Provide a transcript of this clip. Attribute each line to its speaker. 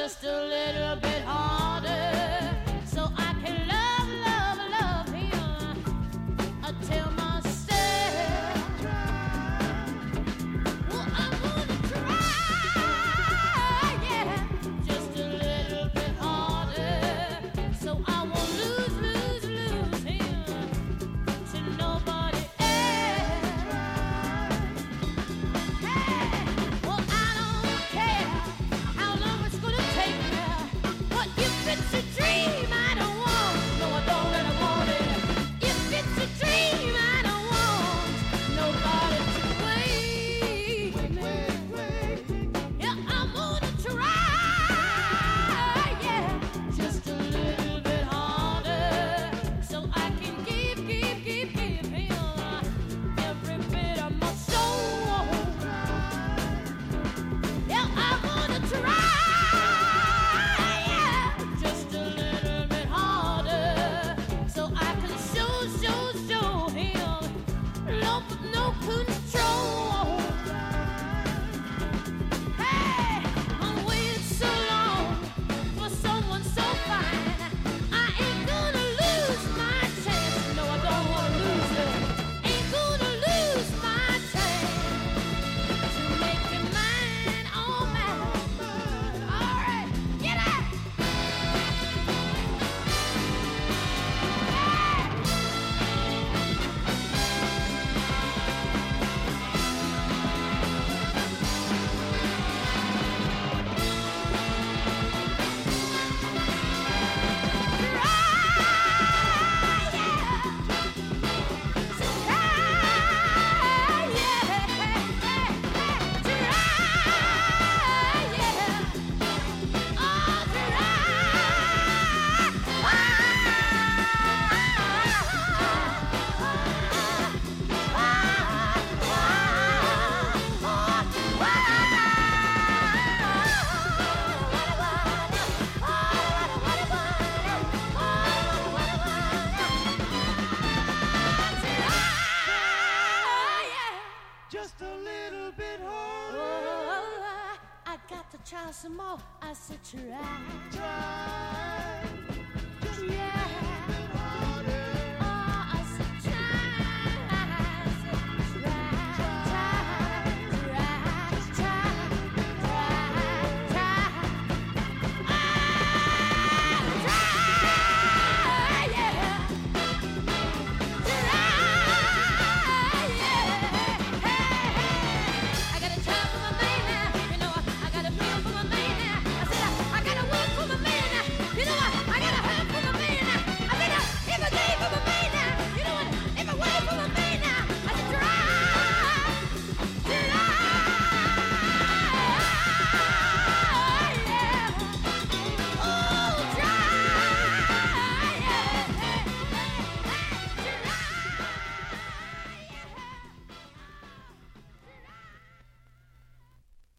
Speaker 1: just a little bit harder, so I can love, love, love him until myself. Well, I'm gonna try, yeah, just a little bit harder, so I won't lose, lose, lose him to nobody else. Hey, well, I don't care how long it's gonna take me, but if it's a dream I don't want, no, I don't really want it. If it's a dream I don't want nobody to wait me. Yeah, I'm gonna try, yeah, just a little bit harder, so I can give him every bit of my soul. Yeah, I'm gonna try, yeah, just a little bit harder, so I can show him love with no control. Hey, I'm waiting so long for someone so fine. I ain't gonna lose my chance. No, I don't wanna lose it. Ain't gonna lose my chance to make it mine, oh mine. All right, get out.
Speaker 2: Just a little bit harder.
Speaker 1: Oh, I got to try some more. I said try.
Speaker 2: Try.